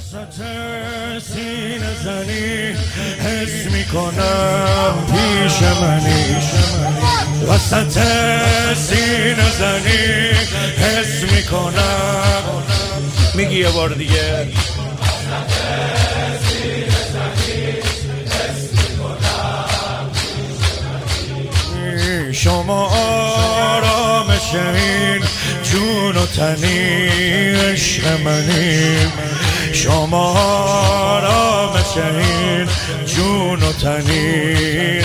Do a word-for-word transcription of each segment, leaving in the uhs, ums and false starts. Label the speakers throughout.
Speaker 1: وسط سینه زنی حس میکنم پیش منی، وسط سینه زنی حس میکنم. میگی یه بار دیگه. شما آرامش این جون و تنی عشق منی، شما آرامش این جون و تنی.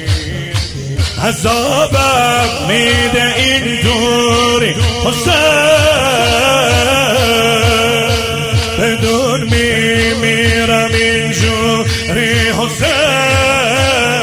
Speaker 1: عذابم میده این دوری حسین، بدون میمیرم اینجوری حسین،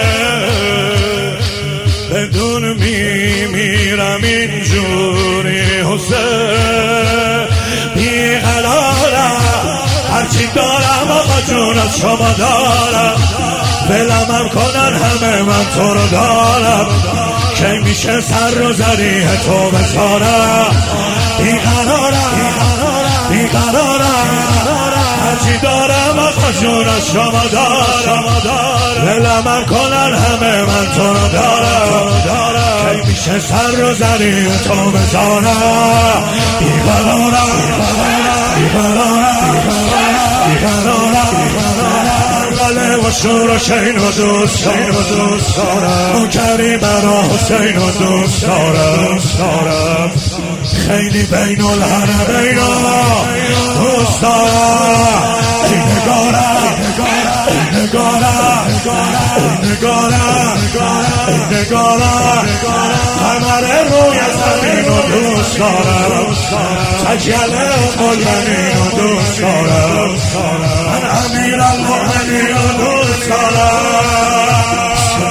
Speaker 1: بدون میمیرم اینجوری حسین. بیقرارم هرچی دارم آقا جون از شما دارم، ولمم کنن همه من تو رو دارم، کی میشه سر رو زریح تو بذارم. بیقرارم بیقرارم هرچی دارم آقا جون از شما دارم، ولمم کنن همه من تو رو دارم، کی میشه سر رو زریح تو بذارم. بیقرارم بیقرارم بیقرارم و شور و شین و دوست دارم، کریم برا حسین و دوست دارم، خیلی بین الحرمین دوست دارم. ای نگارم ای نگارم ای نگارم ای نگارم، قمر روی زمین و دوست دارم، سجل المؤمنین و دوست دارم، من امیر المؤمنین و دوست دارم.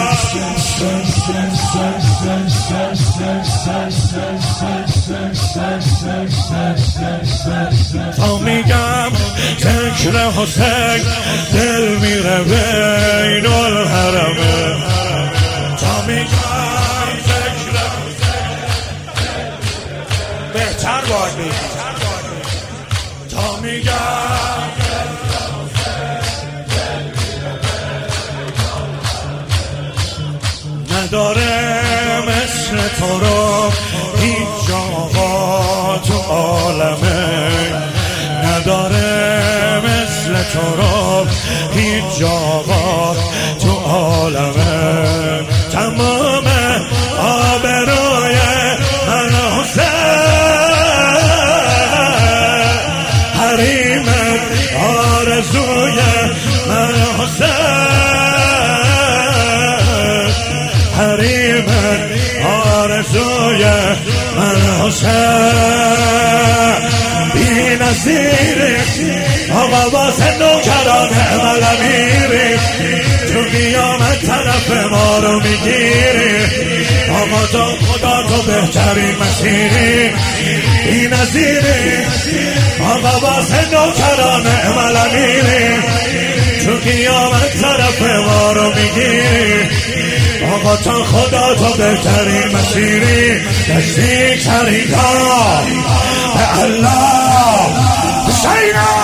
Speaker 1: تا میگم ذکر حسین دل میره بین الحرمین، تا میگم ذکر حسین بهتر باید میگم، تا میگم نداره مثل تو رو هیچ آقا تو عالمه، نداره مثل تو رو هیچ آقا تو عالمه. تمام آبروی من حسین، حریم آرزوی من حسین، حریم آرزوی من حسین. بی نظیری آقا واسه نوکران عمل امیری، تو قیامت طرف ما رو میگیری، آقا تو خدا تو بهترین مسیری. بی نظیری آقا واسه نوکران عمل امیری، تو قیامت طرف ما رو میگیری، آقا تا خدا تو بهترین مسیری. نزدیک ترین کار به الله حسین